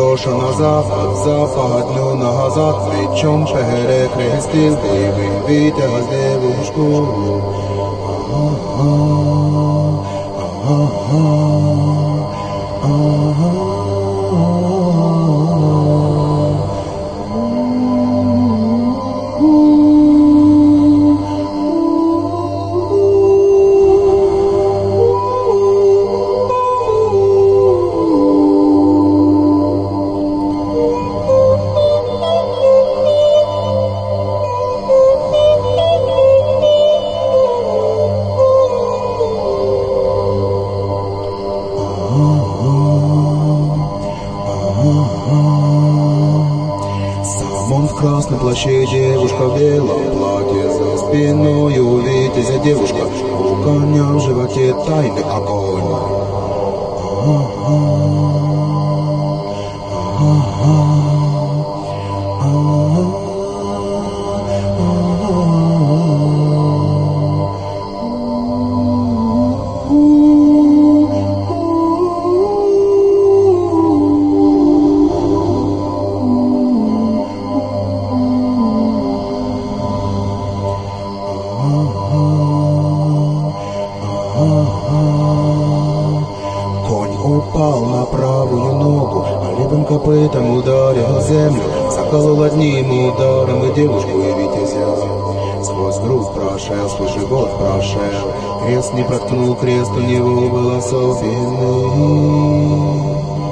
Прошу на запад, западню назад, плечом перекрестив бойовий вітер з девушку. Сам он в красном плаще, девушка в белом платье, за спиною витязя девушка, у коня в животе тайный огонь. Конь упал на правую ногу, а левым копытом ударил землю, заколол одним ударом и девушку, и витязя. Сквозь грудь прошел, свой живот прошел, крест не проткнул, крест у него был особенный.